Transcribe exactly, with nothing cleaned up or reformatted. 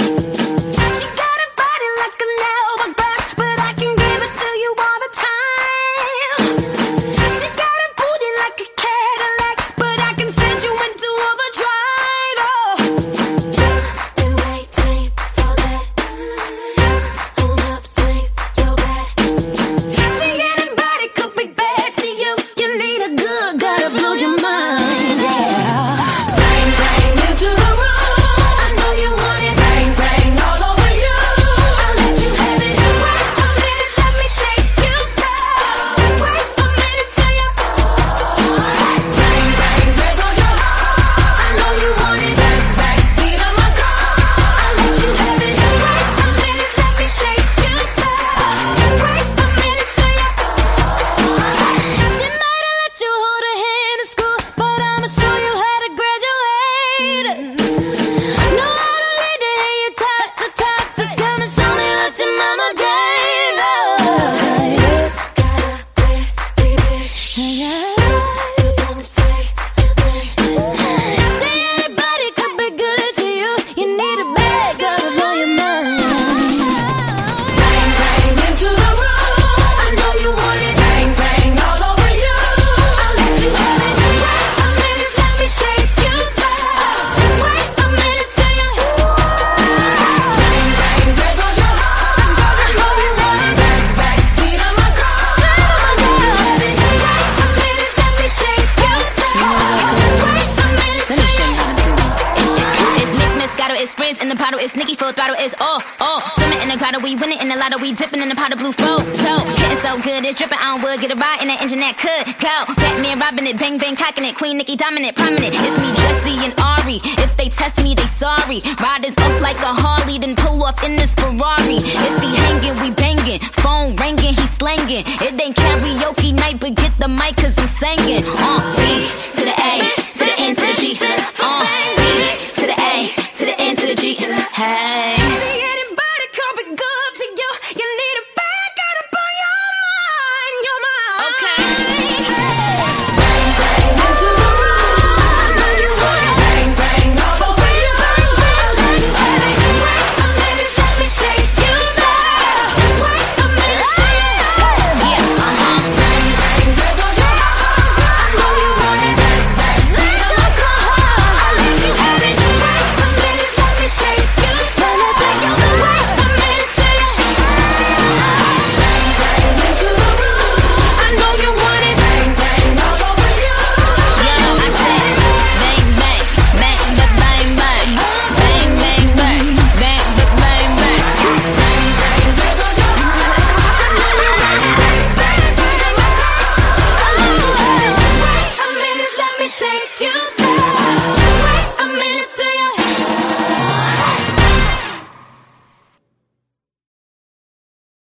It's friends in the bottle, it's Nicki full throttle, it's all, all. Swimming in the grotto, we winning in the lotto, we dipping in the pot of blue flow. So, getting so good, it's dripping on wood, get a ride in that engine that could go. Batman robbing it, bang bang cocking it, Queen Nicki dominant, prominent. It's me, Jesse and Ari. If they test me, they sorry. Riders up like a Harley, then pull off in this Ferrari. If he hanging, we banging. Phone ringing, he slanging. It ain't karaoke night, but get the mic, cause I'm singing. Uh, B to the A, to the N to the G. Uh, B